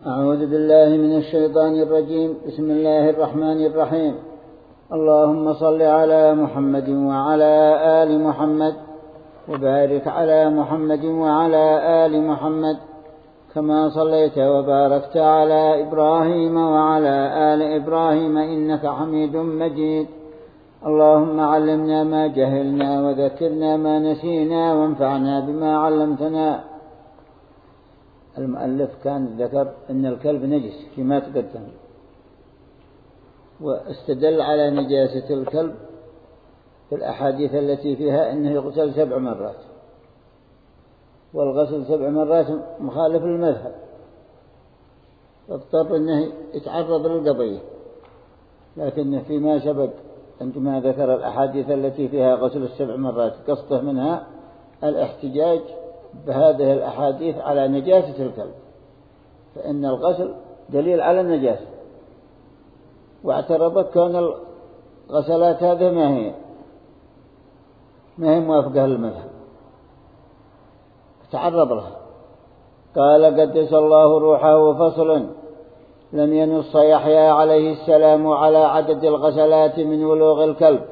أعوذ بالله من الشيطان الرجيم. بسم الله الرحمن الرحيم. اللهم صل على محمد وعلى آل محمد وبارك على محمد وعلى آل محمد كما صليت وباركت على إبراهيم وعلى آل إبراهيم إنك حميد مجيد. اللهم علمنا ما جهلنا وذكرنا ما نسينا وانفعنا بما علمتنا. المؤلف كان ذكر أن الكلب نجس فيما تقدم، واستدل على نجاسة الكلب في الأحاديث التي فيها أنه يغسل 7 مرات، والغسل 7 مرات مخالف للمذهب، واضطر أنه يتعرض للقضية. لكن فيما سبق عندما ذكر الأحاديث التي فيها غسل 7 مرات قصده منها الاحتجاج بهذه الأحاديث على نجاسة الكلب، فإن الغسل دليل على النجاسة، واعترضت كون الغسلات هذه ما هي موافقة للمذهب، تعرض لها. قال قدس الله روحه فصل: لم ينص يحيى عليه السلام على عدد الغسلات من ولوغ الكلب،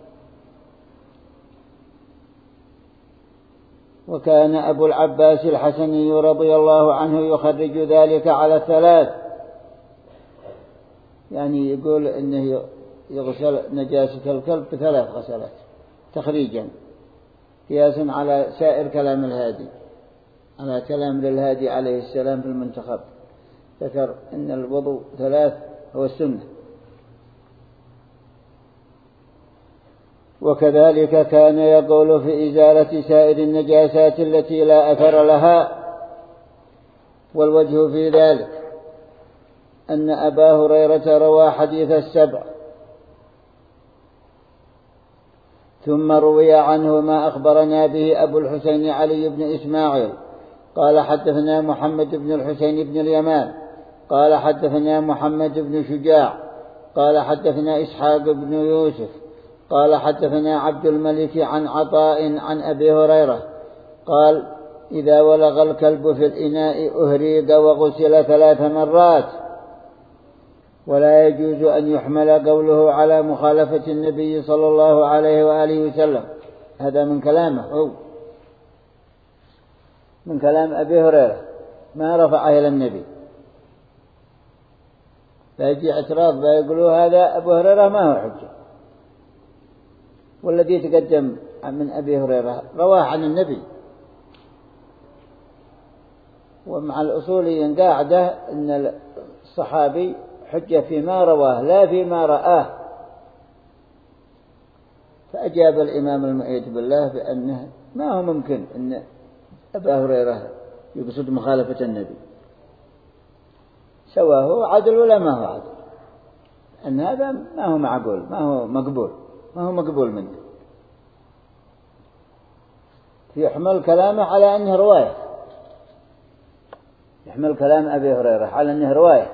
وكان أبو العباس الحسني رضي الله عنه يخرج ذلك على 3، يعني يقول إنه يغسل نجاسة الكلب ب3 غسلات تخريجا، قياسا على سائر كلام الهادي، على كلام للهادي عليه السلام في المنتخب، ذكر أن الوضوء 3 هو السنة. وكذلك كان يقول في إزالة سائر النجاسات التي لا أثر لها. والوجه في ذلك أن أبا هريرة روى حديث 7، ثم روي عنه ما أخبرنا به أبو الحسين علي بن إسماعيل قال حدثنا محمد بن الحسين بن اليمان قال حدثنا محمد بن شجاع قال حدثنا إسحاق بن يوسف قال حدثنا عبد الملك عن عطاء عن أبي هريرة قال: إذا ولغ الكلب في الإناء أهريق وغسل 3 مرات. ولا يجوز أن يحمل قوله على مخالفة النبي صلى الله عليه وآله وسلم. هذا من كلامه هو، من كلام أبي هريرة، ما رفعه إلى النبي. فيجي اعتراض فيقولوا هذا أبو هريرة ما هو حجة، والذي تقدم من أبي هريرة رواه عن النبي. ومع الأصوليين قاعدة أن الصحابي حجة فيما رواه لا فيما رآه. فأجاب الإمام المؤيد بالله بأنه ما هو ممكن أن أبا هريرة يقصد مخالفة النبي، سواء هو عدل ولا ما هو عدل، أن هذا ما هو معقول، ما هو مقبول، ما هو مقبول منه. يحمل كلامه على أنه رواية، يحمل كلام أبي هريرة على أنه رواية،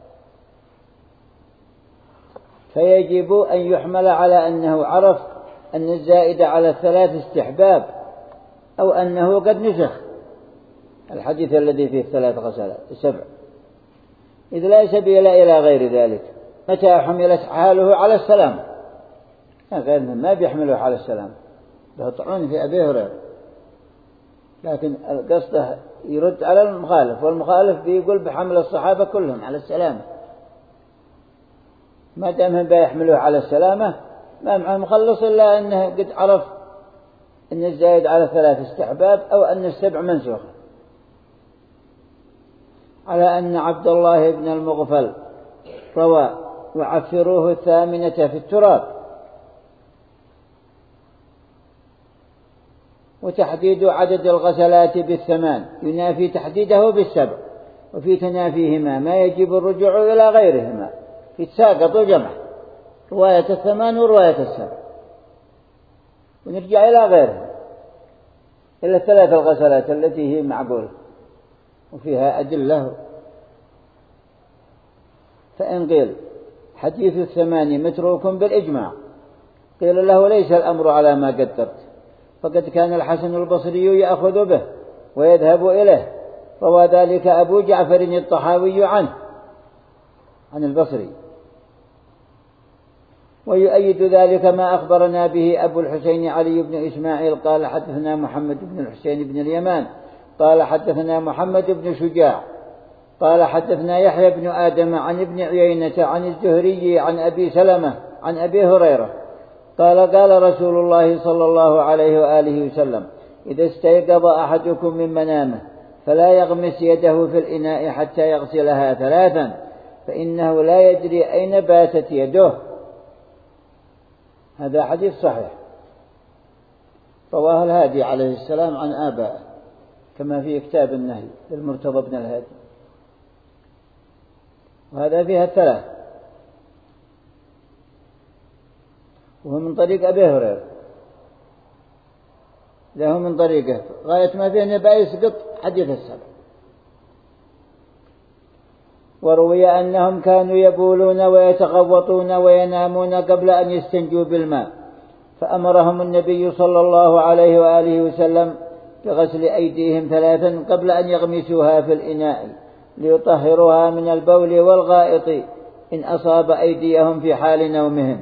فيجب أن يحمل على أنه عرف أن الزائد على 3 استحباب، أو أنه قد نسخ الحديث الذي فيه 3 غسلات 7، إذ لا سبيل إلى غير ذلك. متى حملت حاله على السلام، غير ما بيحمله على السلام، بيطعون في أبي هريرة، لكن القصد يرد على المخالف، والمخالف بيقول بحمل الصحابة كلهم على السلامة. ما دام هم بيحملوه على السلامة ما معه مخلص إلا أنه قد عرف أن الزايد على 3 استحباب، أو أن 7 منسوخ. على أن عبد الله بن المغفل روى: وعفروه 8 في التراب. وتحديد عدد الغسلات ب8 ينافي تحديده ب7، وفي تنافيهما ما يجب الرجوع إلى غيرهما، في تساقط وجمع رواية 8 ورواية 7، ونرجع إلى غيرها، إلى 3 الغسلات التي هي معقولة وفيها أدلة. فإن قيل حديث 8 متروك بالإجماع، قيل له: ليس الأمر على ما قدرت، فقد كان الحسن البصري يأخذ به ويذهب إليه، روى ذلك أبو جعفر الطحاوي عنه عن البصري. ويؤيد ذلك ما أخبرنا به أبو الحسين علي بن إسماعيل قال حدثنا محمد بن الحسين بن اليمان قال حدثنا محمد بن شجاع قال حدثنا يحيى بن آدم عن ابن عيينة عن الزهري عن أبي سلمة عن أبي هريرة قال رسول الله صلى الله عليه وآله وسلم إذا استيقظ أحدكم من منامه فلا يغمس يده في الإناء حتى يغسلها 3 فإنه لا يدري أين باتت يده. هذا حديث صحيح رواه الهادي عليه السلام عن آبائه كما في كتاب النهي للمرتضى بن الهادي، وهذا فيها 3 وهو من طريق أبي هريرة له من طريقه غاية ما فيه نبأ يسقط حديث السبع. وروي أنهم كانوا يبولون ويتغوطون وينامون قبل أن يستنجوا بالماء فأمرهم النبي صلى الله عليه وآله وسلم بغسل أيديهم 3 قبل أن يغمسوها في الإناء ليطهروها من البول والغائط إن أصاب أيديهم في حال نومهم.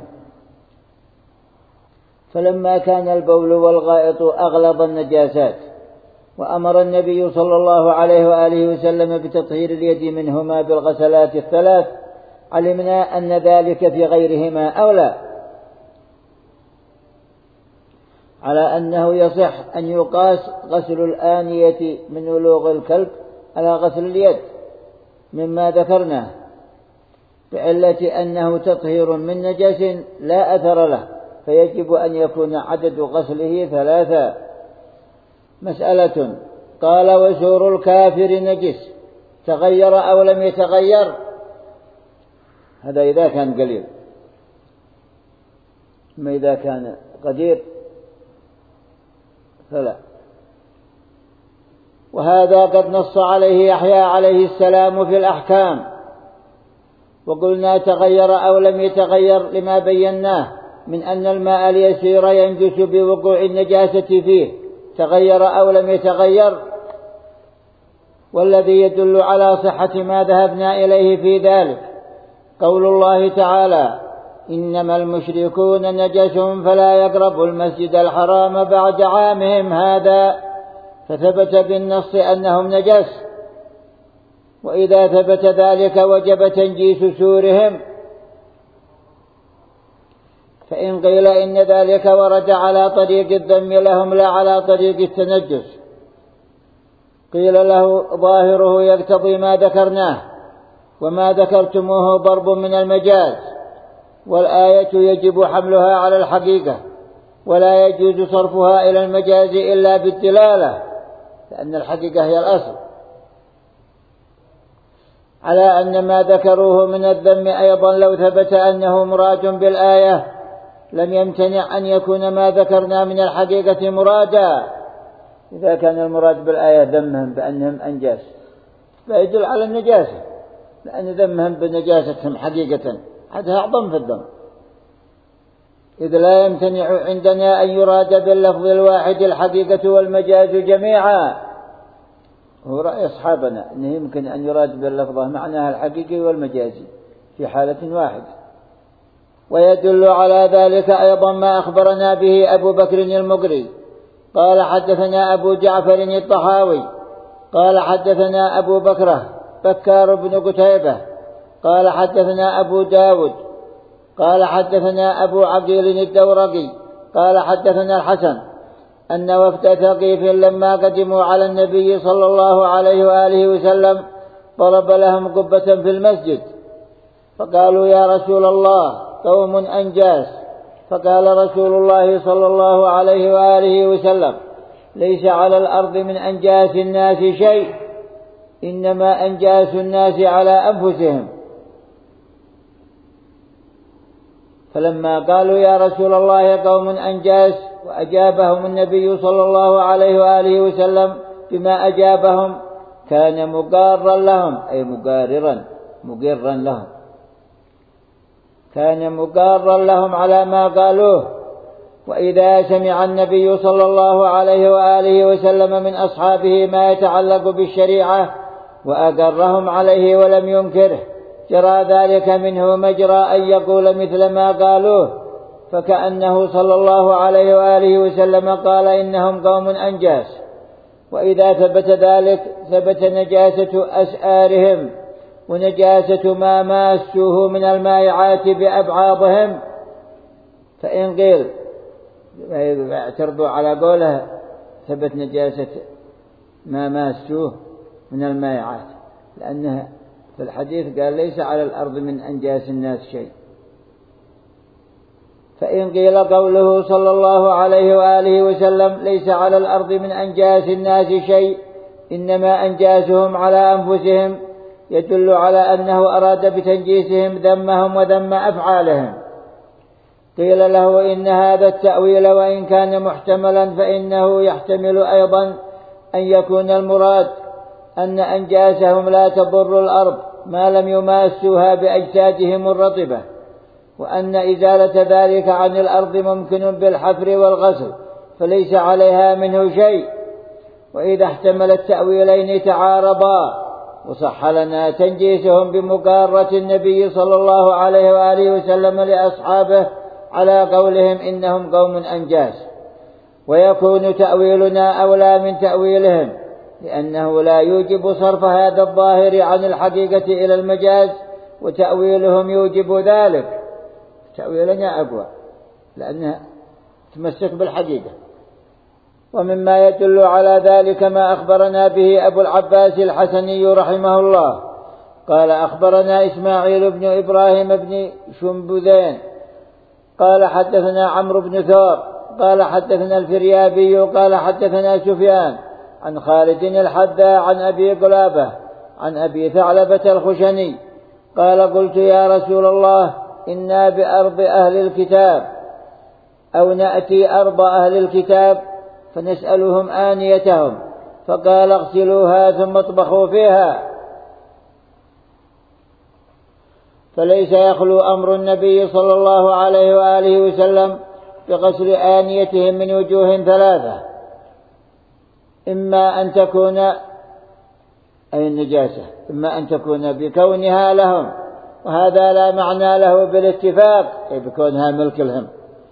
فلما كان البول والغائط أغلظ النجاسات وأمر النبي صلى الله عليه وآله وسلم بتطهير اليد منهما بالغسلات 3 علمنا أن ذلك في غيرهما أولى، على أنه يصح أن يقاس غسل الآنية من ولوغ الكلب على غسل اليد مما ذكرناه بعلة أنه تطهير من نجس لا أثر له فيجب أن يكون عدد غسله 3. مسألة قال وسور الكافر نجس تغير أو لم يتغير؟ هذا إذا كان قليل، أما إذا كان قدير فلا. وهذا قد نص عليه يحيى عليه السلام في الأحكام، وقلنا تغير أو لم يتغير لما بيناه من أن الماء اليسير ينجس بوقوع النجاسة فيه تغير أو لم يتغير. والذي يدل على صحة ما ذهبنا إليه في ذلك قول الله تعالى إنما المشركون نجس فلا يقربوا المسجد الحرام بعد عامهم هذا، فثبت بالنص أنهم نجس، وإذا ثبت ذلك وجب تنجيس سورهم. فإن قيل إن ذلك ورد على طريق الذم لهم لا على طريق التنجس قيل له ظاهره يقتضي ما ذكرناه، وما ذكرتموه ضرب من المجاز، والآية يجب حملها على الحقيقة ولا يجوز صرفها إلى المجاز إلا بالدلالة، لأن الحقيقة هي الأصل. على أن ما ذكروه من الذم أيضا لو ثبت أنه مراد بالآية لم يمتنع أن يكون ما ذكرنا من الحقيقة مرادا، إذا كان المراد بالآية ذمهم بأنهم أنجاس فيدل على النجاسة، لأن ذمهم بنجاستهم حقيقة هذا أعظم في الذم، إذ لا يمتنع عندنا أن يراد باللفظ الواحد الحقيقة والمجاز جميعا. هو رأي أصحابنا أنه يمكن أن يراد باللفظة معناها الحقيقي والمجازي في حالة واحدة. ويدل على ذلك أيضا ما أخبرنا به أبو بكر المقري قال حدثنا أبو جعفر الطحاوي قال حدثنا أبو بكار بن قتيبة قال حدثنا أبو داود قال حدثنا أبو عقيل الدورقي قال حدثنا الحسن أن وفد ثقيف لما قدموا على النبي صلى الله عليه وآله وسلم ضرب لهم قبة في المسجد، فقالوا يا رسول الله قوم أنجاس، فقال رسول الله صلى الله عليه وآله وسلم ليس على الأرض من أنجاس الناس شيء، إنما أنجاس الناس على أنفسهم. فلما قالوا يا رسول الله قوم أنجاس وأجابهم النبي صلى الله عليه وآله وسلم بما أجابهم كان مقارا لهم، أي مقرا لهم، كان مقارا لهم على ما قالوه، وإذا سمع النبي صلى الله عليه وآله وسلم من أصحابه ما يتعلق بالشريعة وأقرهم عليه ولم ينكره جرى ذلك منه مجرى أن يقول مثل ما قالوه، فكأنه صلى الله عليه وآله وسلم قال إنهم قوم أنجاس. وإذا ثبت ذلك ثبت نجاسة أسآرهم ونجاسة ما ماسوه من المائعات بأبعاضهم. فإن قيل اعترضوا على قوله ثبت نجاسة ما ماسوه من المائعات، لأنها في الحديث قال ليس على الأرض من أنجاس الناس شيء. فإن قيل قوله صلى الله عليه وآله وسلم ليس على الأرض من أنجاس الناس شيء إنما أنجاسهم على أنفسهم، يدل على أنه أراد بتنجيسهم ذمهم وذم أفعالهم. قيل له إن هذا التأويل وإن كان محتملا فإنه يحتمل أيضا أن يكون المراد أن أنجاسهم لا تضر الأرض ما لم يماسوها بأجسادهم الرطبة، وأن إزالة ذلك عن الأرض ممكن بالحفر والغسل فليس عليها منه شيء. وإذا احتمل التأويلين تعارضا وصح لنا تنجيسهم بمقارة النبي صلى الله عليه وآله وسلم لأصحابه على قولهم إنهم قوم أنجاس، ويكون تأويلنا أولى من تأويلهم، لأنه لا يوجب صرف هذا الظاهر عن الحقيقة إلى المجاز، وتأويلهم يوجب ذلك. تأويلنا أقوى لأنه تمسك بالحقيقة. ومما يدل على ذلك ما أخبرنا به أبو العباس الحسني رحمه الله قال أخبرنا إسماعيل بن إبراهيم بن شنبذين قال حدثنا عمرو بن ثور قال حدثنا الفريابي قال حدثنا سفيان عن خالد الحذا عن أبي قلابة عن أبي ثعلبة الخشني قال قلت يا رسول الله إنا بأرض أهل الكتاب أو نأتي أرض أهل الكتاب فنسألهم آنيتهم، فقال اغسلوها ثم اطبخوا فيها. فليس يخلو أمر النبي صلى الله عليه وآله وسلم بغسل آنيتهم من وجوه ثلاثة: إما أن تكون أي النجاسة، إما أن تكون بكونها لهم، وهذا لا معنى له بالاتفاق أي بكونها ملك لهم،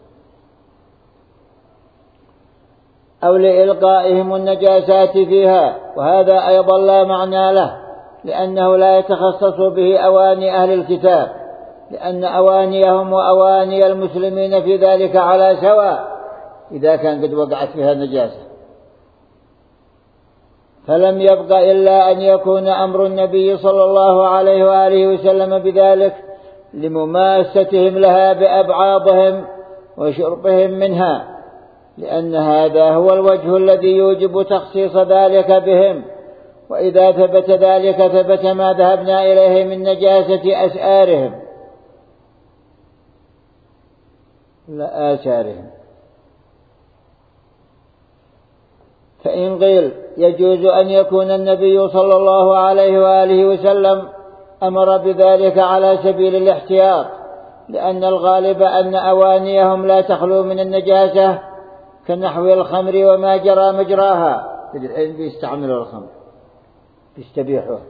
أو لإلقائهم النجاسات فيها، وهذا أيضا لا معنى له لأنه لا يتخصص به أواني أهل الكتاب، لأن أوانيهم وأواني المسلمين في ذلك على سواء إذا كان قد وقعت فيها نجاسة. فلم يبق إلا أن يكون أمر النبي صلى الله عليه وآله وسلم بذلك لمماستهم لها بأبعاضهم وشربهم منها، لأن هذا هو الوجه الذي يوجب تخصيص ذلك بهم. وإذا ثبت ذلك ثبت ما ذهبنا إليه من نجاسة أسآرهم لا آثارهم. فإن قيل يجوز أن يكون النبي صلى الله عليه وآله وسلم أمر بذلك على سبيل الاحتياط، لأن الغالب أن أوانيهم لا تخلو من النجاسة كنحو الخمر وما جرى مجراها. الحين بيستعملوا الخمر بيستبيحوه.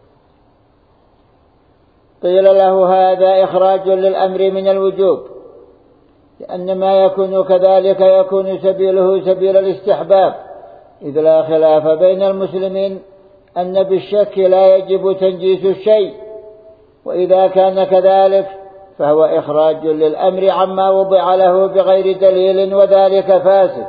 قيل له هذا إخراج للأمر من الوجوب، لأن ما يكون كذلك يكون سبيله سبيل الاستحباب، إذ لا خلاف بين المسلمين أن بالشك لا يجب تنجيس الشيء، وإذا كان كذلك فهو إخراج للأمر عما وضع له بغير دليل، وذلك فاسد.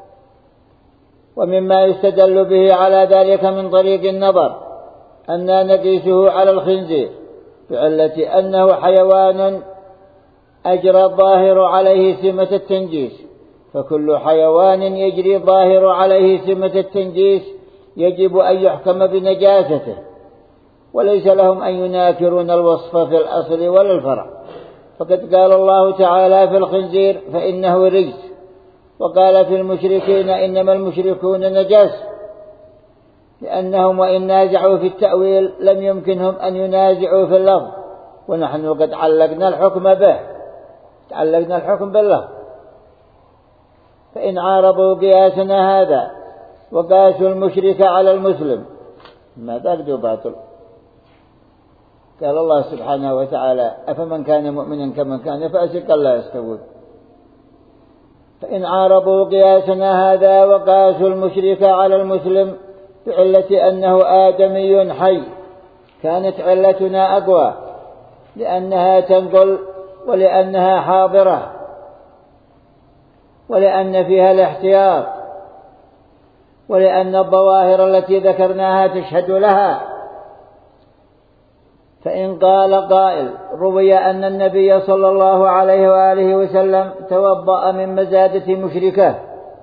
ومما يستدل به على ذلك من طريق النظر أن نقيسه على الخنزير بعلة أنه حيوان أجرى الظاهر عليه سمة التنجيس، فكل حيوان يجري الظاهر عليه سمة التنجيس يجب أن يحكم بنجاسته، وليس لهم أن يناكرون الوصف في الأصل ولا الفرع. فقد قال الله تعالى في الخنزير فإنه رجس، وقال في المشركين إنما المشركون نجاس، لأنهم وإن نازعوا في التأويل لم يمكنهم أن ينازعوا في اللفظ، ونحن قد علقنا الحكم به، تعلقنا الحكم بالله. فإن عارضوا قياسنا هذا وقاسوا المشرك على المسلم ما تقدوا باطل. قال الله سبحانه وتعالى أفمن كان مؤمنا كمن كان فاسقا لا يستوون. فإن عارضوا قياسنا هذا وقاسوا المشرك على المسلم بعلة أنه آدمي حي كانت علتنا أقوى لأنها تنقل ولأنها حاضرة ولأن فيها الاحتياط ولأن الظواهر التي ذكرناها تشهد لها. فإن قال قائل روي أن النبي صلى الله عليه وآله وسلم توضأ من مزادة مشركة،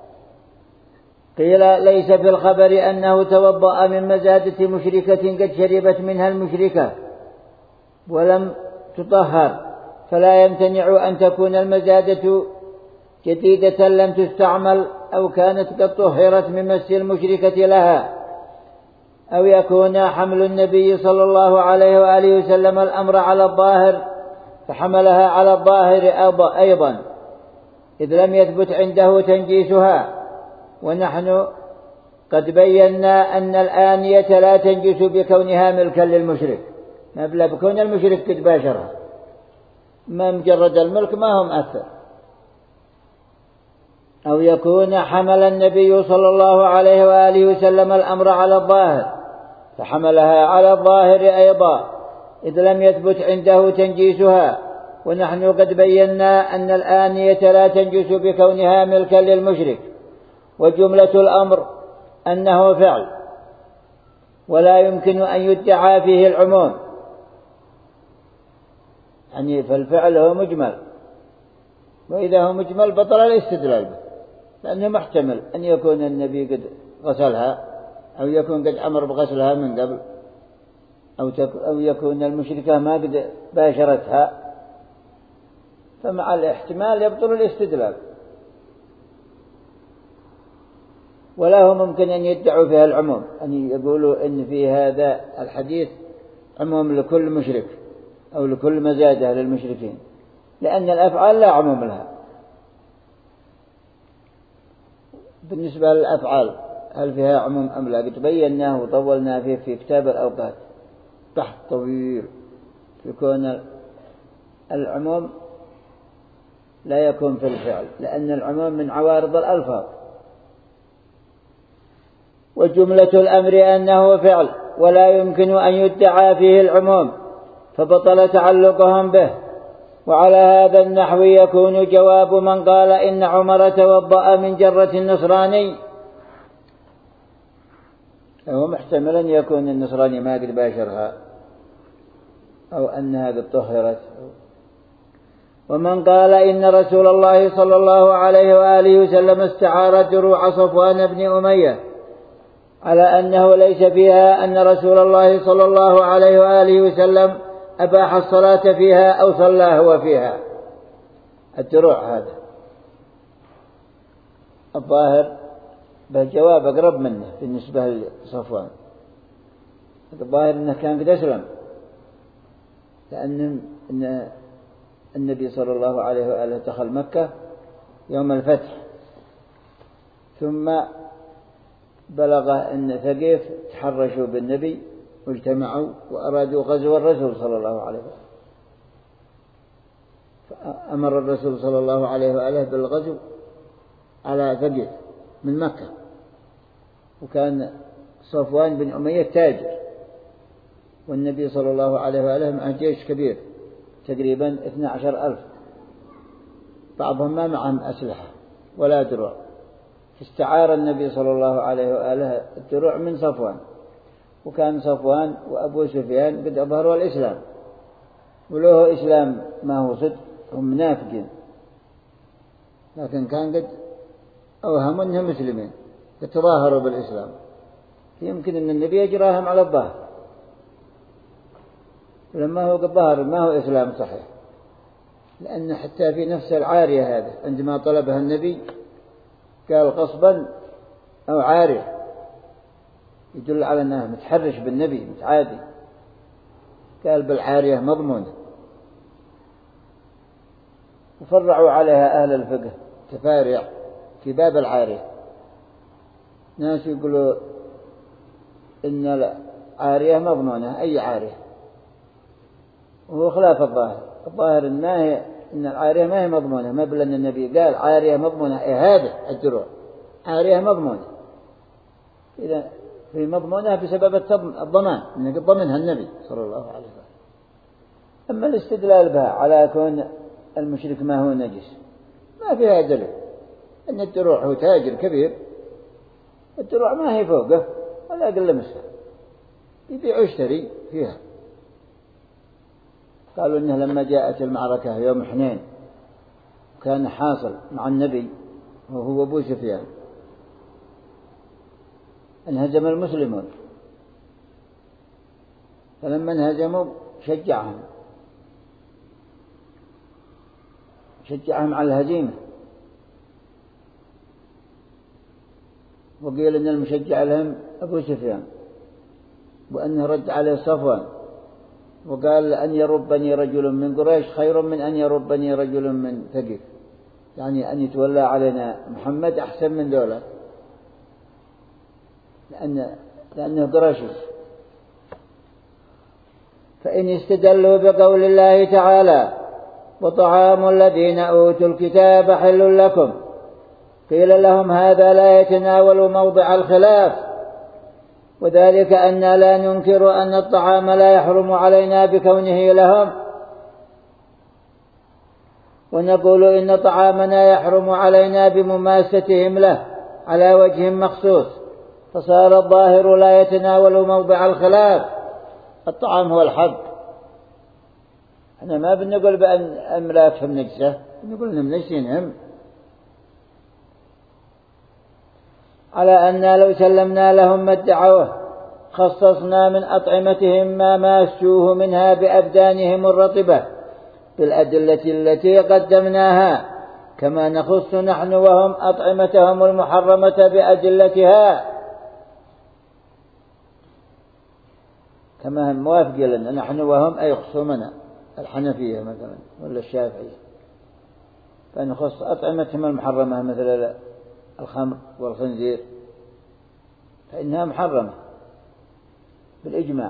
قيل ليس في الخبر أنه توضأ من مزادة مشركة قد شربت منها المشركة ولم تطهر، فلا يمتنع أن تكون المزادة جديدة لم تستعمل أو كانت قد طهرت من مس المشركة لها، أو يكون حمل النبي صلى الله عليه وآله وسلم الأمر على الظاهر فحملها على الظاهر أيضا إذ لم يثبت عنده تنجيسها. ونحن قد بينا أن الآنية لا تنجس بكونها ملكا للمشرك، ما بكون المشرك قد باشرها، ما مجرد الملك ما هو مؤثر. أو يكون حمل النبي صلى الله عليه وآله وسلم الأمر على الظاهر فحملها على الظاهر أيضا إذ لم يثبت عنده تنجيسها. ونحن قد بينا أن الآنية لا تنجس بكونها ملكا للمشرك، وجملة الأمر أنه فعل ولا يمكن أن يدعى فيه العموم، يعني فالفعل هو مجمل، وإذا هو مجمل بطل الاستدلال به، لأنه محتمل أن يكون النبي قد غسلها أو يكون قد أمر بغسلها من قبل أو يكون المشركة ما قد باشرتها، فمع الاحتمال يبطل الاستدلال. ولا هو ممكن أن يدعوا فيها العموم، أن يقولوا إن في هذا الحديث عموم لكل مشرك أو لكل مزادة للمشركين، لأن الأفعال لا عموم لها. بالنسبة للأفعال هل فيها عموم أم لا؟ قد بيناه وطولنا فيه في كتاب الأوقات بحث طويل في كون العموم لا يكون في الفعل، لأن العموم من عوارض الألفاظ. وجملة الأمر أنه فعل ولا يمكن أن يدعى فيه العموم فبطل تعلقهم به. وعلى هذا النحو يكون جواب من قال إن عمر توضأ من جرة النصراني، هو محتمل أن يكون النصراني ما قد باشرها أو أنها قد طهرت. ومن قال إن رسول الله صلى الله عليه وآله وسلم استعار دروع صفوان بن أمية على أنه ليس فيها أن رسول الله صلى الله عليه وآله وسلم أباح الصلاة فيها أو صلى هو فيها. الدروع هذا الظاهر بالجواب أقرب منه بالنسبة لصفوان، الظاهر أنه كان قد أسلم، لأن النبي صلى الله عليه وآله دخل مكة يوم الفتح، ثم بلغ أن ثقيف تحرشوا بالنبي واجتمعوا وأرادوا غزو الرسول صلى الله عليه وآله، فأمر الرسول صلى الله عليه وآله بالغزو على ثقيف من مكة. وكان صفوان بن أمية تاجر، والنبي صلى الله عليه وآله معه جيش كبير تقريبا 12,000، بعضهم ما معهم أسلحة ولا دروع، فاستعار النبي صلى الله عليه وآله الدروع من صفوان. وكان صفوان وأبو سفيان قد أظهروا الإسلام، وله إسلام ما هو صدق، هم منافقين، لكن كان قد أوهموا أنهم مسلمين، يتظاهروا بالإسلام، يمكن أن النبي يجراهم على الظاهر، لما هو قد ظهر ما هو إسلام صحيح. لأن حتى في نفس العارية هذا عندما طلبها النبي قال غصبا أو عارية، يدل على أنه متحرش بالنبي متعادي، قال بالعارية مضمونة. وفرعوا عليها أهل الفقه تفارع في باب العارية. ناس يقولوا إن العارية مضمونة، أي عارية، وهو خلاف الظاهر. الظاهر إن العارية ما هي مضمونة، ما بل أن النبي قال عارية مضمونة، هذا الدروع عارية مضمونة، إذا في مضمونة بسبب الضمان، إنك ضمنها النبي صلى الله عليه وسلم. أما الاستدلال بها على كون المشرك ما هو نجس ما فيها دليل. أن الدروع هو تاجر كبير، الدروع ما هي فوقه ولا أقل مسها، يبيع ويشتري فيها. قالوا إنه لما جاءت المعركة يوم حنين كان حاصل مع النبي وهو أبو سفيان، انهزم المسلمون، فلما انهزموا شجعهم على الهزيمة، وقيل إن المشجع لهم أبو سفيان، وأنه رد عليه صفوان وقال أن يربني رجل من قريش خير من أن يربني رجل من ثقيف، يعني أن يتولى علينا محمد أحسن من دولة، لأنه قريشي. فإن استدلوا بقول الله تعالى وطعام الذين أوتوا الكتاب حل لكم، قيل لهم هذا لا يتناول موضع الخلاف، وذلك أن لا ننكر أن الطعام لا يحرم علينا بكونه لهم، ونقول إن طعامنا يحرم علينا بمماستهم له على وجه مخصوص، فصار الظاهر لا يتناول موضع الخلاف. الطعام هو الحق، احنا ما بنقول بأن أملاكهم نجسة، نقول إنهم نجسينهم، على أن لو سلمنا لهم ما ادعوه خصصنا من أطعمتهم ما ماسوه منها بأبدانهم الرطبة بالأدلة التي قدمناها، كما نخص نحن وهم أطعمتهم المحرمة بأدلتها، كما هم موافقين لنا نحن وهم أي خصومنا الحنفية مثلا ولا الشافعية، فنخص أطعمتهم المحرمة مثل الخمر والخنزير فإنها محرمة بالإجماع.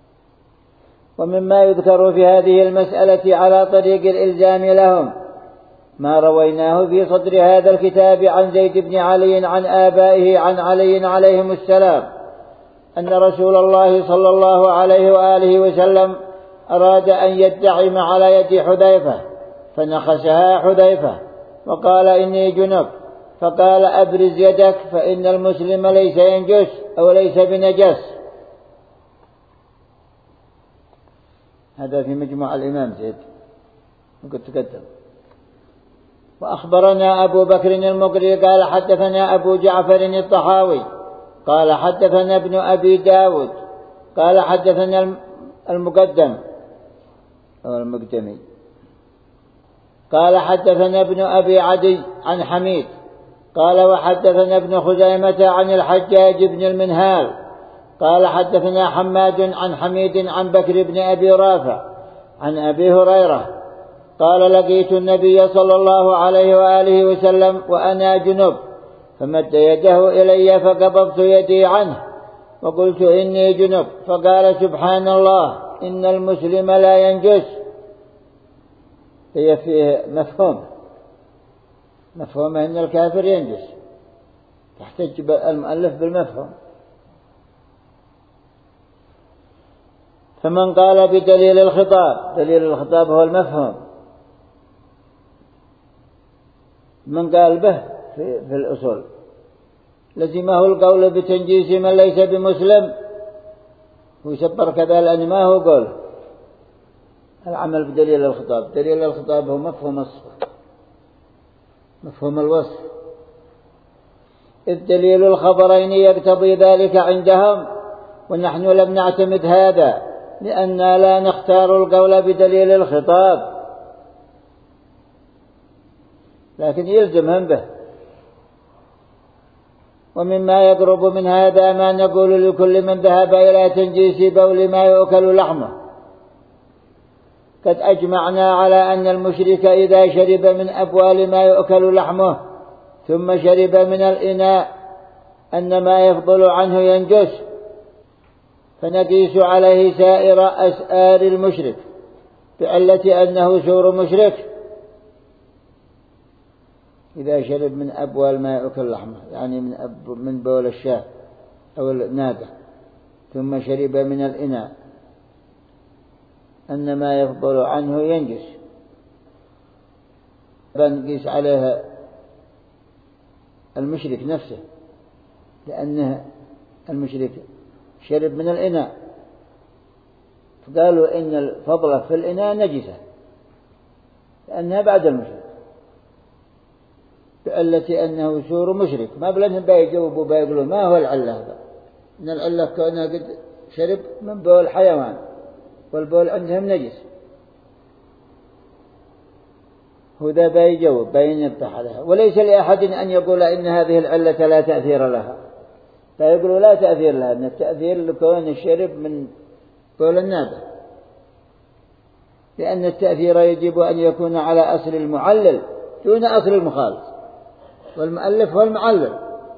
ومما يذكر في هذه المسألة على طريق الإلزام لهم ما رويناه في صدر هذا الكتاب عن زيد بن علي عن آبائه عن علي عليهم السلام أن رسول الله صلى الله عليه وآله وسلم أراد أن يدعم على يد حذيفة فنخسها حذيفة وقال إني جنب، فقال أبرز يدك فإن المسلم ليس ينجس أو ليس بنجس. هذا في مجموع الإمام زيد وقد تقدم. وأخبرنا أبو بكر المقري قال حدثنا أبو جعفر الطحاوي قال حدثنا ابن أبي داود قال حدثنا المقدم أو المقدمي قال حدثنا ابن أبي عدي عن حميد قال وحدثنا ابن خزيمة عن الحجاج بن المنهال قال حدثنا حماد عن حميد عن بكر بن أبي رافع عن أبي هريرة قال لقيت النبي صلى الله عليه وآله وسلم وأنا جنب فمد يده إلي فقبضت يدي عنه وقلت إني جنب، فقال سبحان الله إن المسلم لا ينجس. هي فيه مفهوم أن الكافر ينجس، تحتج المؤلف بالمفهوم. فمن قال بدليل الخطاب، دليل الخطاب هو المفهوم، من قال به في الأصول لزمه القول بتنجيس من ليس بمسلم، ويسبر كذا لأن ما هو قول العمل بدليل الخطاب. دليل الخطاب هو مفهوم الصفة، مفهوم الوصف، إذ دليل الخبرين يقتضي ذلك عندهم، ونحن لم نعتمد هذا لأننا لا نختار القول بدليل الخطاب، لكن يلزمهم به. ومما يقرب من هذا ما نقول لكل من ذهب إلى تنجيس بول ما يؤكل لحمه، قد أجمعنا على أن المشرك إذا شرب من أبوال ما يؤكل لحمه ثم شرب من الإناء أن ما يفضل عنه ينجس، فنقيس عليه سائر أسآر المشرك بعلة أنه سور مشرك إذا شرب من أبوال ما يأكل لحمه، يعني من بول الشاة أو الناقة، ثم شرب من الإناء أن ما يفضل عنه ينجس، فنقيس عليها المشرك نفسه، لأنه المشرك شرب من الإناء، فقالوا إن الفضلة في الإناء نجسة لأنها بعد المشرك بعلة أنه سور مشرك. ما بلنهم بيجاوبوا بيقولون ما هو العلة هذا؟ إن العلة كونها قد شرب من بول حيوان والبول عندهم نجس. هذا بيجاوب بينبح لها، وليس لأحد أن يقول إن هذه العلة لا تأثير لها، فيقولوا لا تأثير لها، أن التأثير لكون الشرب من بول النابة، لأن التأثير يجب أن يكون على أصل المعلل دون أصل المخالط، والمؤلف هو المعلل.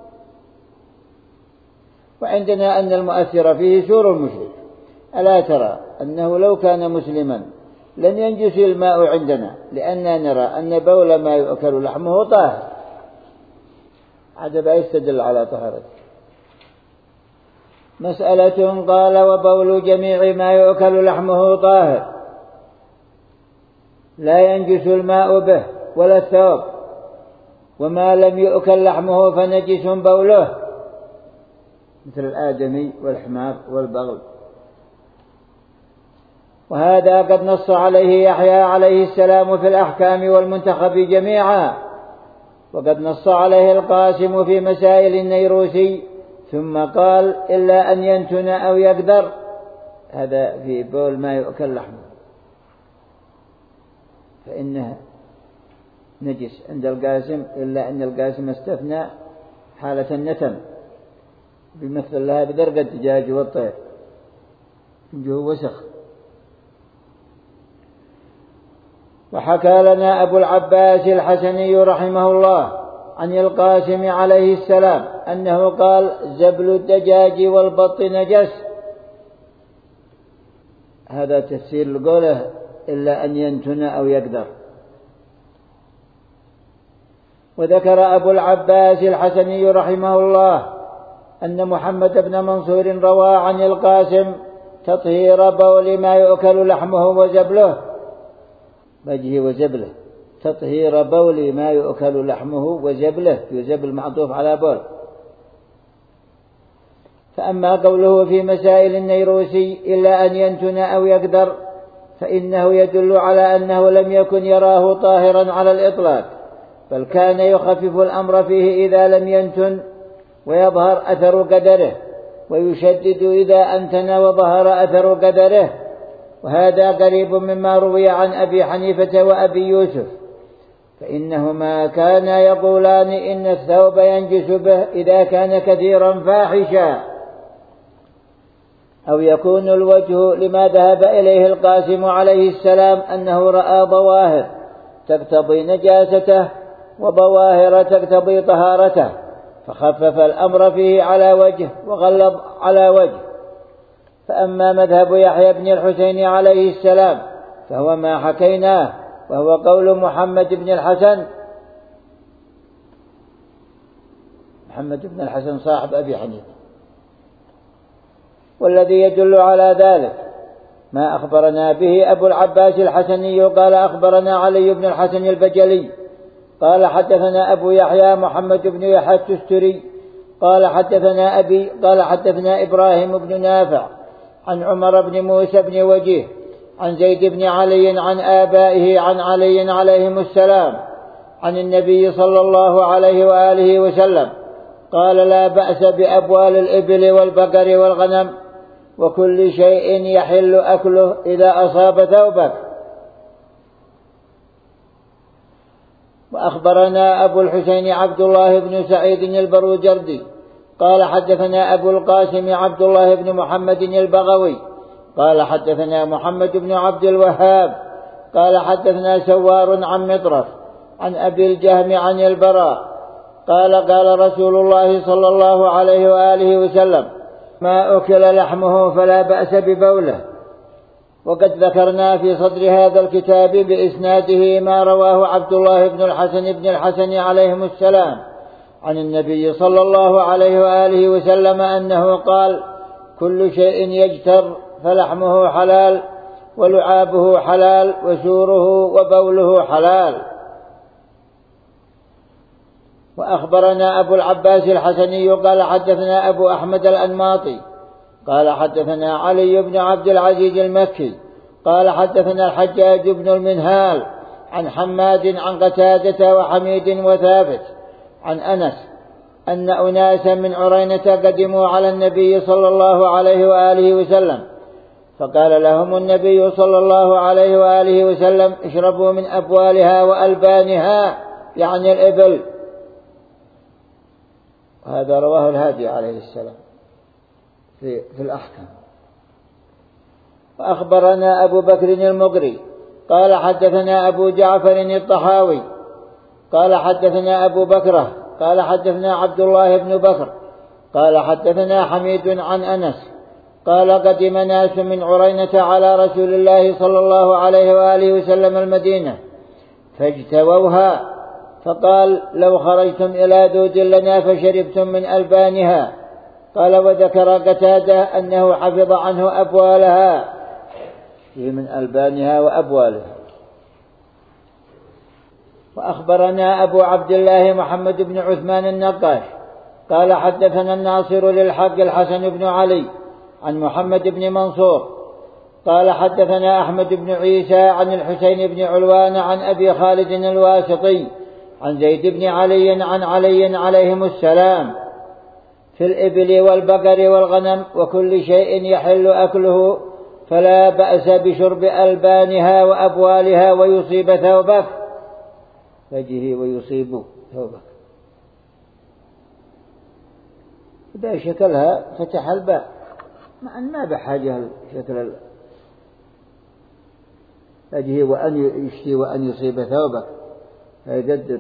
وعندنا أن المؤثر فيه سور المشرك. ألا ترى أنه لو كان مسلما لن ينجس الماء عندنا، لأننا نرى أن بول ما يؤكل لحمه طاهر، هذا يستدل على طهارته. مسألة. قال وبول جميع ما يؤكل لحمه طاهر لا ينجس الماء به ولا الثوب، وما لم يؤكل لحمه فنجس بوله، مثل الآدمي والحمار والبغل. وهذا قد نص عليه يحيى عليه السلام في الأحكام والمنتخب جميعا، وقد نص عليه القاسم في مسائل النيروسي، ثم قال إلا أن ينتن أو يقدر، هذا في بول ما يؤكل لحمه فإنه نجس عند القاسم، إلا أن القاسم استثنى حالة النتن بمثل لها بدرجة الدجاج والطير جو وسخ. وحكى لنا أبو العباس الحسني رحمه الله عن القاسم عليه السلام أنه قال زبل الدجاج والبط نجس، هذا تفسير لقوله إلا أن ينتن أو يقدر. وذكر أبو العباس الحسني رحمه الله أن محمد بن منصور روى عن القاسم تطهير بول ما يؤكل لحمه وزبله، وجهه وزبله، تطهير بول ما يؤكل لحمه وزبله، يزبل معطوف على بول. فأما قوله في مسائل النيروسي إلا أن ينتن أو يقدر فإنه يدل على أنه لم يكن يراه طاهرا على الإطلاق، بل كان يخفف الأمر فيه إذا لم ينتن ويظهر أثر قدره، ويشدد إذا أنتن وظهر أثر قدره. وهذا قريب مما روي عن أبي حنيفة وأبي يوسف، فإنهما كانا يقولان إن الثوب ينجس به إذا كان كثيرا فاحشا، أو يكون الوجه لما ذهب إليه القاسم عليه السلام أنه رأى ظواهر تقتضي نجاسته وظواهر تقتضي طهارته، فخفف الأمر فيه على وجه وغلظ على وجه. فأما مذهب يحيى بن الحسين عليه السلام فهو ما حكيناه، وهو قول محمد بن الحسن، محمد بن الحسن صاحب أبي حنيفة. والذي يدل على ذلك ما أخبرنا به أبو العباس الحسني قال أخبرنا علي بن الحسن البجلي قال حدثنا أبو يحيى محمد بن يحيى التستري قال حدثنا أبي قال حدثنا إبراهيم بن نافع عن عمر بن موسى بن وجيه عن زيد بن علي عن آبائه عن علي عليهم السلام عن النبي صلى الله عليه وآله وسلم قال لا بأس بأبوال الإبل والبقر والغنم وكل شيء يحل أكله إذا أصاب ثوبك. وأخبرنا أبو الحسين عبد الله بن سعيد البروجردي قال حدثنا أبو القاسم عبد الله بن محمد البغوي قال حدثنا محمد بن عبد الوهاب قال حدثنا سوار عن مطرف عن أبي الجهم عن البراء قال قال رسول الله صلى الله عليه وآله وسلم: ما أكل لحمه فلا بأس ببوله. وقد ذكرنا في صدر هذا الكتاب بإسناده ما رواه عبد الله بن الحسن عليهم السلام عن النبي صلى الله عليه وآله وسلم أنه قال: كل شيء يجتر فلحمه حلال، ولعابه حلال، وسوره وبوله حلال. وأخبرنا أبو العباس الحسني قال حدثنا أبو أحمد الأنماطي قال حدثنا علي بن عبد العزيز المكي قال حدثنا الحجاج بن المنهال عن حماد عن قتادة وحميد وثابت عن أنس أن أناسا من عرينة قدموا على النبي صلى الله عليه وآله وسلم، فقال لهم النبي صلى الله عليه وآله وسلم: اشربوا من أبوالها وألبانها، يعني الإبل. هذا رواه الهادي عليه السلام في الأحكام. وأخبرنا أبو بكر المقري قال حدثنا أبو جعفر الطحاوي قال حدثنا أبو بكرة قال حدثنا عبد الله بن بكر قال حدثنا حميد عن أنس قال: قدم ناس من عرينة على رسول الله صلى الله عليه وآله وسلم المدينة فاجتووها، فقال: لو خرجتم إلى دود لنا فشربتم من ألبانها. قال: وذكر قتادة أنه حفظ عنه أبوالها، من ألبانها وأبوالها. وأخبرنا أبو عبد الله محمد بن عثمان النقاش قال حدثنا الناصر للحق الحسن بن علي عن محمد بن منصور قال حدثنا أحمد بن عيسى عن الحسين بن علوان عن أبي خالد الواسطي عن زيد بن علي عن علي عليهم السلام في الإبل والبقر والغنم وكل شيء يحل أكله فلا بأس بشرب ألبانها وأبوالها ويصيب ثوبك، فجه ويصيب ثوبك. إذا شكلها فتح الباء مع أن ما بحاجة شكل فجه وأن يشتي وأن يصيب ثوبك فيجدد.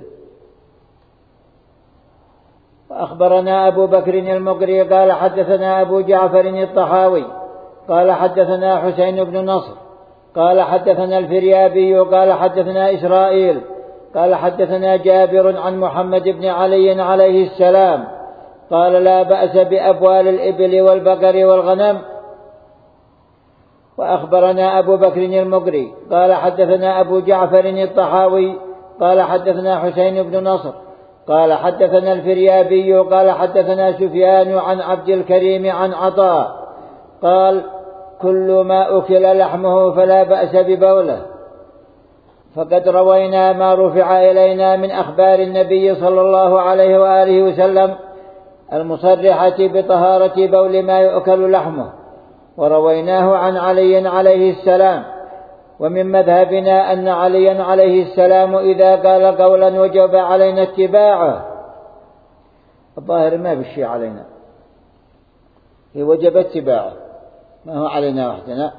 وأخبرنا أبو بكر المقري قال حدثنا أبو جعفر الطحاوي قال حدثنا حسين بن نصر قال حدثنا الفريابي قال حدثنا إسرائيل قال حدثنا جابر عن محمد بن علي عليه السلام قال: لا بأس بأبوال الإبل والبقر والغنم. وأخبرنا أبو بكر المقري قال حدثنا أبو جعفر الطحاوي قال حدثنا حسين بن نصر قال حدثنا الفريابي قال حدثنا سفيان عن عبد الكريم عن عطاء قال: كل ما أكل لحمه فلا بأس ببوله. فقد روينا ما رفع إلينا من أخبار النبي صلى الله عليه وآله وسلم المصرحة بطهارة بول ما يؤكل لحمه، ورويناه عن علي عليه السلام. ومن مذهبنا أن علي عليه السلام إذا قال قولا وجب علينا اتباعه. الظاهر ما بالشيء علينا، هي وجب اتباعه، ما هو علينا وحدنا،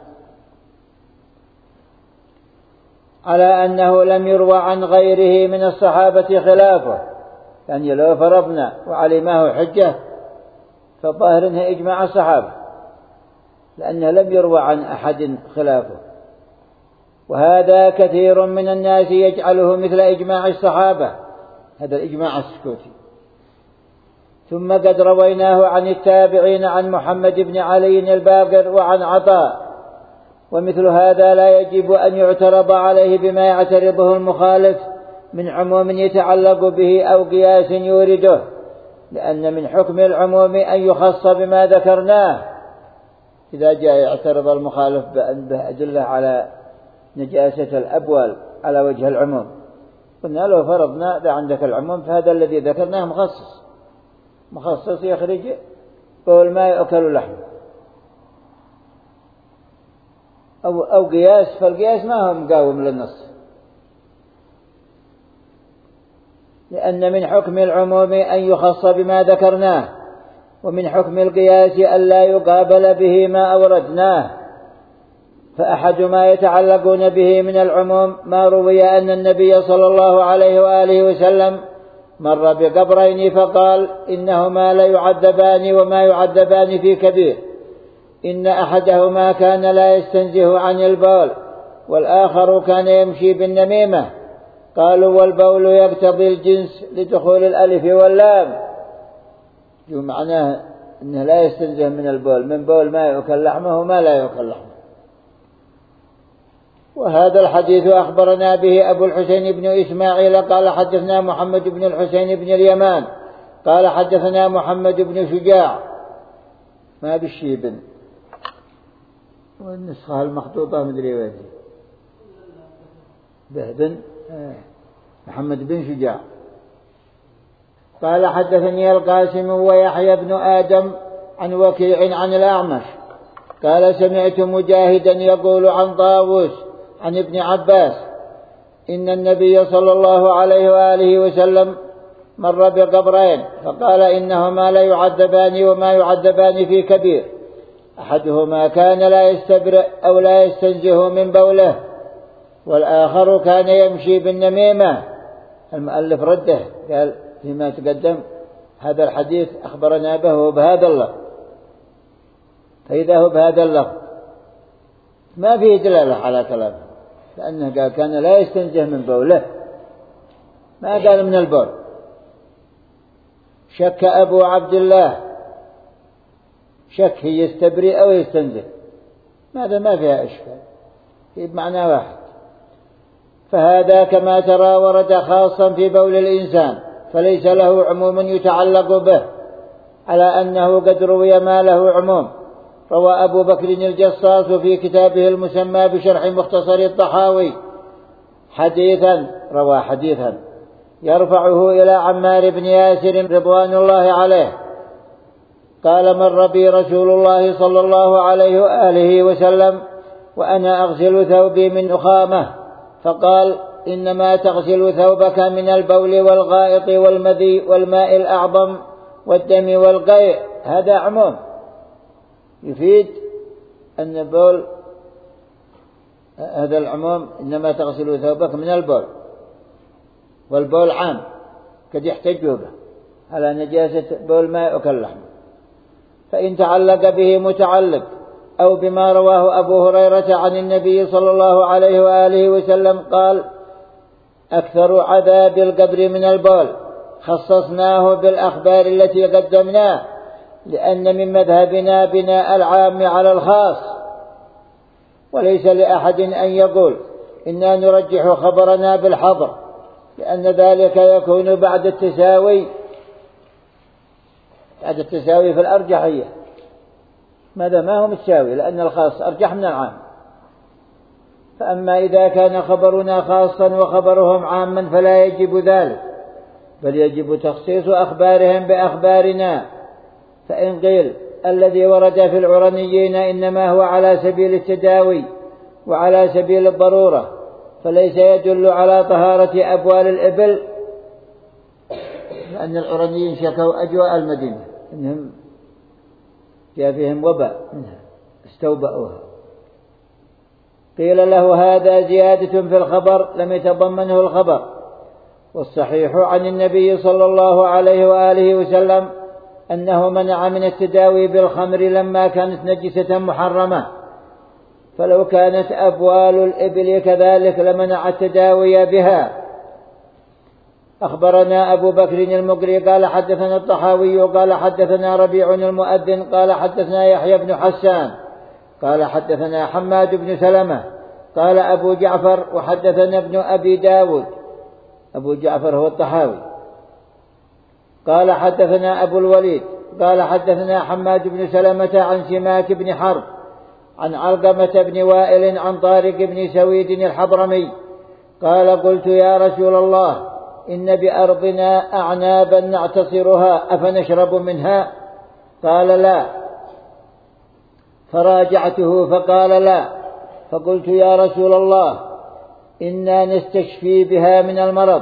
على أنه لم يروى عن غيره من الصحابة خلافه، يعني لو فرضنا وعلماه حجة فالظاهر أنها إجماع الصحابة، لأنه لم يروى عن أحد خلافه. وهذا كثير من الناس يجعله مثل إجماع الصحابة، هذا الإجماع السكوتي. ثم قد رويناه عن التابعين عن محمد بن علي الباقر وعن عطاء، ومثل هذا لا يجب أن يعترض عليه بما يعترضه المخالف من عموم يتعلق به أو قياس يورده، لأن من حكم العموم أن يخص بما ذكرناه. إذا جاء يعترض المخالف بأدلة على نجاسة الأبوال على وجه العموم، قلنا لو فرضنا إذا عندك العموم فهذا الذي ذكرناه مخصص يخرج بول ما يأكل لحمه، أو قياس، فالقياس ما هو مقاوم للنص، لأن من حكم العموم أن يخص بما ذكرناه، ومن حكم القياس أن لا يقابل به ما أوردناه. فأحد ما يتعلقون به من العموم ما روي أن النبي صلى الله عليه وآله وسلم مر بقبرين فقال إنهما ليعذبان وما يعذبان في كبير، إن أحدهما كان لا يستنزه عن البول والآخر كان يمشي بالنميمة. قالوا والبول يقتضي الجنس لدخول الألف واللام، معناه أنه لا يستنزه من البول، من بول ما يؤكل لحمه وما لا يؤكل لحمه. وهذا الحديث أخبرنا به أبو الحسين بن إسماعيل قال حدثنا محمد بن الحسين بن اليمان قال حدثنا محمد بن شجاع ما بالشيبن، والنسخة المخطوطة مدري وين بهدن محمد بن شجاع قال حدثني القاسم ويحيى بن آدم عن وكيع عن الأعمش قال سمعت مجاهدا يقول عن طاووس عن ابن عباس إن النبي صلى الله عليه وآله وسلم مر بقبرين فقال إنهما لا يعذبان وما يعذبان في كبير، أحدهما كان لا يستبرئ أو لا يستنزه من بوله والآخر كان يمشي بالنميمة. المؤلف رده قال فيما تقدم هذا الحديث أخبرنا به بهذا اللفظ، فإذا هو بهذا اللفظ ما فيه دلالة على كلامه، لأنه قال كان لا يستنزه من بوله، ما قال من البول. شك أبو عبد الله، شك هي يستبرئ أو يستنزه، ماذا ما فيها إشكال، بمعنى واحد. فهذا كما ترى ورد خاصا في بول الإنسان فليس له عموم يتعلق به، على أنه قد روي ما له عموم. روى أبو بكر الجصاص في كتابه المسمى بشرح مختصر الطحاوي روى حديثا يرفعه إلى عمار بن ياسر رضوان الله عليه قال مر بي رسول الله صلى الله عليه وآله وسلم وأنا أغسل ثوبي من نخامة فقال إنما تغسل ثوبك من البول والغائط والمذي والماء الأعظم والدم والقيء. هذا عموم يفيد أن البول، هذا العموم إنما تغسل ثوبك من البول، والبول عام قد يحتج به على نجاسة بول ما يؤكل لحمه. فإن تعلق به متعلق أو بما رواه أبو هريرة عن النبي صلى الله عليه وآله وسلم قال أكثر عذاب القبر من البول، خصصناه بالأخبار التي قدمناه لأن من مذهبنا بناء العام على الخاص، وليس لأحد أن يقول إنا نرجح خبرنا بالحظر، لأن ذلك يكون بعد التساوي في الأرجحية. ماذا ما هو متساوي، لأن الخاص أرجح من العام. فأما إذا كان خبرنا خاصا وخبرهم عاما فلا يجب ذلك، بل يجب تخصيص أخبارهم بأخبارنا. فإن قيل الذي ورد في العرنيين إنما هو على سبيل التداوي وعلى سبيل الضرورة فليس يدل على طهارة أبوال الإبل، لأن العرنيين شكوا أجواء المدينة إنهم جاء فيهم وباء منها استوبأوها. قيل له هذا زيادة في الخبر لم يتضمنه الخبر، والصحيح عن النبي صلى الله عليه وآله وسلم أنه منع من التداوي بالخمر لما كانت نجسة محرمة، فلو كانت أبوال الإبل كذلك لمنع التداوي بها. أخبرنا أبو بكر المقري قال حدثنا الطحاوي قال حدثنا ربيع المؤذن قال حدثنا يحيى بن حسان قال حدثنا حماد بن سلمة قال أبو جعفر وحدثنا ابن أبي داود، أبو جعفر هو الطحاوي، قال حدثنا أبو الوليد قال حدثنا حماد بن سلمة عن سماك بن حرب عن علقمة بن وائل عن طارق بن سويد الحضرمي قال قلت يا رسول الله إن بأرضنا أعنابا نعتصرها أفنشرب منها؟ قال لا، فراجعته فقال لا، فقلت يا رسول الله إنا نستشفي بها من المرض،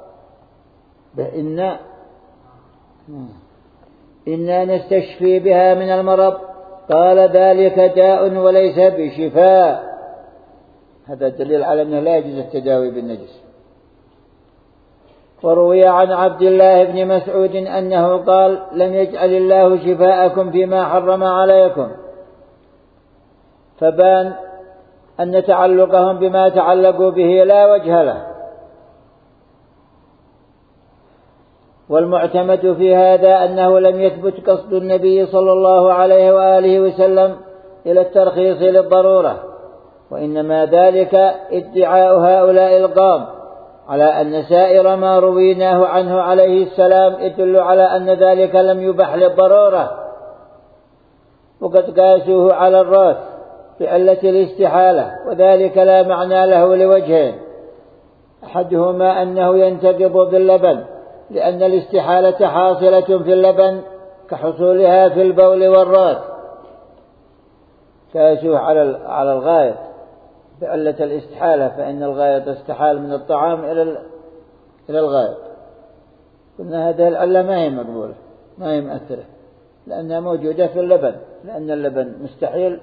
إنا نستشفي بها من المرض، قال ذلك داء وليس بشفاء. هذا دليل على أنه لا يجوز التداوي بالنجس. وروي عن عبد الله بن مسعود أنه قال: لم يجعل الله شفاءكم فيما حرم عليكم. فبان أن تعلقهم بما تعلقوا به لا وجه له. والمعتمد في هذا أنه لم يثبت قصد النبي صلى الله عليه وآله وسلم إلى الترخيص للضرورة، وإنما ذلك ادعاء هؤلاء القوم على أن سائر ما رويناه عنه عليه السلام يدل على أن ذلك لم يبح للضرورة، وقد قاسوه على الراس بعلة الاستحالة، وذلك لا معنى له لوجهين: أحدهما أنه ينتقض باللبن لأن الاستحالة حاصلة في اللبن كحصولها في البول والراس، قاسوه على الغاية بعلة الاستحالة، فإن الغاية تستحال من الطعام إلى الغاية. قلنا هذه العلة ما هي مقبولة، ما هي مؤثرة، لأنها موجودة في اللبن، لأن اللبن مستحيل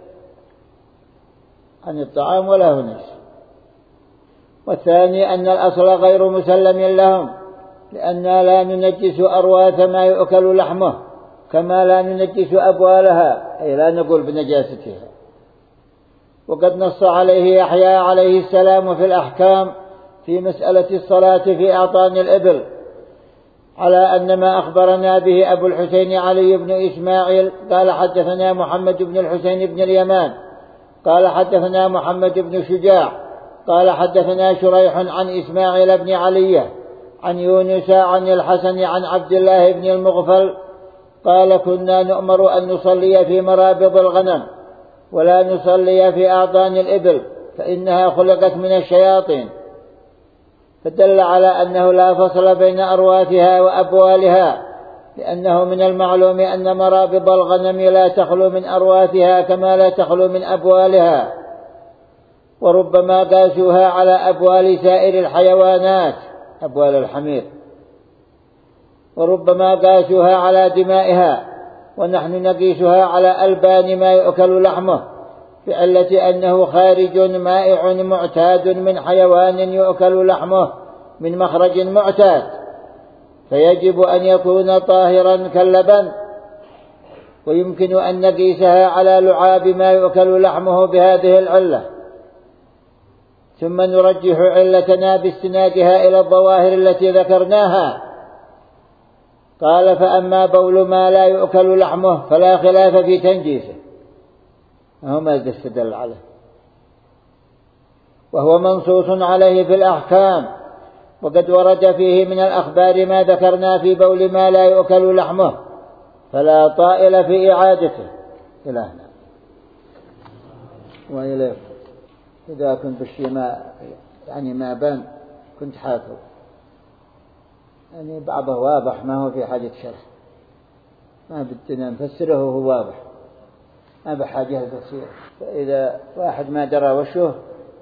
عن الطعام ولا هو نجس. والثاني أن الأصل غير مسلم لهم، لأننا لا ننجس أرواث ما يؤكل لحمه كما لا ننجس أبوالها، أي لا نقول بنجاستها. وقد نص عليه يحيى عليه السلام في الأحكام في مسألة الصلاة في أعطان الإبل على أن ما أخبرنا به أبو الحسين علي بن إسماعيل قال: حدثنا محمد بن الحسين بن اليمان قال: حدثنا محمد بن شجاع قال: حدثنا شريح عن إسماعيل بن علي عن يونس عن الحسن عن عبد الله بن المغفل قال: كنا نؤمر أن نصلي في مرابض الغنم ولا نصلي في أعطان الإبل فإنها خلقت من الشياطين، فدل على أنه لا فصل بين أرواثها وأبوالها، لأنه من المعلوم أن مرابض الغنم لا تخلو من أرواثها كما لا تخلو من أبوالها، وربما قاسوها على أبوال سائر الحيوانات، أبوال الحمير، وربما قاسوها على دمائها، ونحن نقيسها على ألبان ما يؤكل لحمه، بعلة أنه خارج مائع معتاد من حيوان يؤكل لحمه من مخرج معتاد، فيجب أن يكون طاهرا كاللبن، ويمكن أن نقيسها على لعاب ما يؤكل لحمه بهذه العلة، ثم نرجح علتنا باستنادها إلى الظواهر التي ذكرناها. قال: فأما بول ما لا يؤكل لحمه فلا خلاف في تنجيسه، وهو ما استدل عليه، وهو منصوص عليه في الأحكام، وقد ورد فيه من الأخبار ما ذكرنا في بول ما لا يؤكل لحمه، فلا طائل في إعادته. إلهنا وإليكم. إذا كنت بالشيء ما بان كنت حافظ، يعني بعضه واضح ما هو في حاجة شرح، ما بدنا نفسره وهو واضح، ما بحاجة لتفسير. فإذا واحد ما درى وشه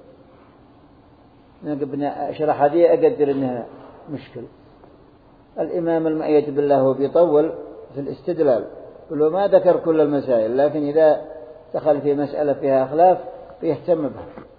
نقبنا أشرح هذه أقدر إنها مشكل. الإمام المؤيد بالله هو بيطول في الاستدلال، ولو ما ذكر كل المسائل، لكن إذا دخل في مسألة فيها خلاف بيهتم بها.